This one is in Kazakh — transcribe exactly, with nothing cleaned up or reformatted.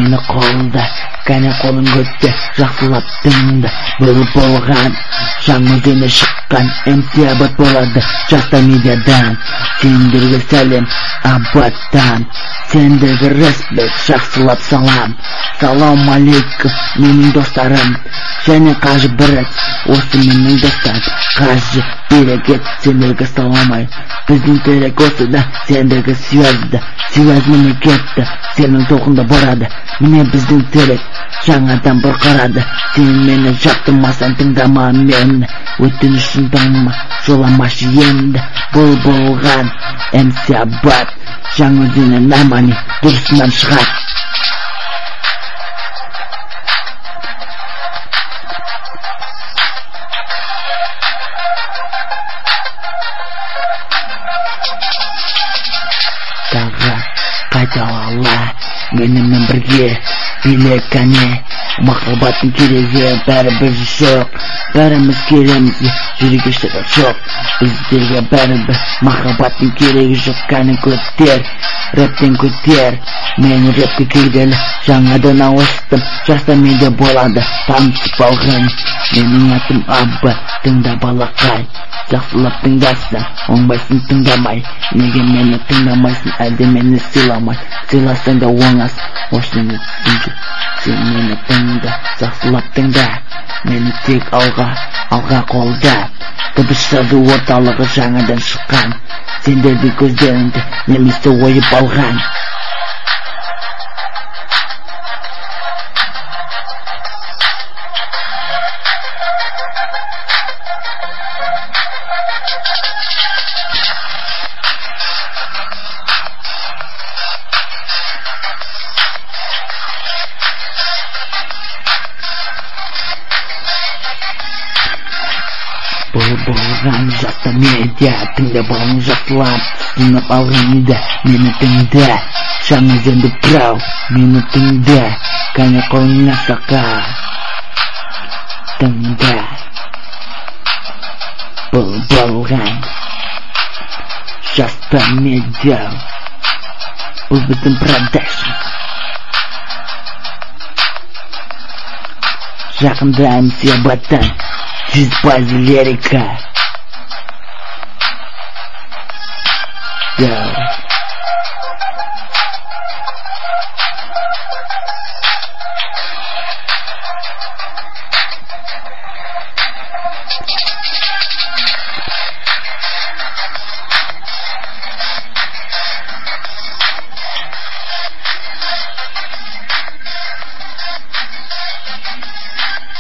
мені қолда, кәне қолын көтте, жақсылап тыңда. Бұл болған, жаңа дүние шыққан эм си Абат болады Жаста медиадан. Сендерге сәлем Абаттан, сендерге респект, жақсылап салам. Салам алейкум менің достарым, және қажы бірет, осы менің достарым. Қажы берекет, сендерге саламай, біздің терек осы да, сендерге связьда, связь мемлекетті, сенің тоқында барады. Міне біздің терек, жаңадан бір қарады. Сен мені жақтымасаң тыңдама мені, өтінішін таңма, жоламашы енді. Бұл болған эм си Абат, жаңа дүние намани дұрысынан шығады. Тағы қайталала менімен бірге биле кәне. Махаббаттың керегі бәрібір жоқ, бәріміз келеміз, жүрегі шырақ жоқ. Біздерге бәрібір махаббаттың керегі жоқ. Кәне көтер, рэптен көтер. Мен рэпке келгелі жаңадан ауыстым, жаста менде болады танысып алған. Менің атым Абба, тыңда балақай, жақсылап тыңдасың, оңбайсың тыңдамай. Неге мені тыңдамайсың, әлде мені сыйламай? Сыйласаң да оңас, осыны түсінді. Сен мені тыңда, жақсылап тыңда. Мені тек алға, алға қолда. Дыбыс жазу орталығы жаңадан шыққан. Сендерді көздеріңді немесе ойып алған. Бұл болған жаста медиа, тыңдап алың жақсылап, түсініп алғанда мені тыңда. Жаңа зенді прау, мені тыңда. Кәне қолыңа сақа, тыңда. Бұл болған жаста медиа, бұл біздің продакшн. Жақында эм си Абаттан жүз пайыз лирика. Go.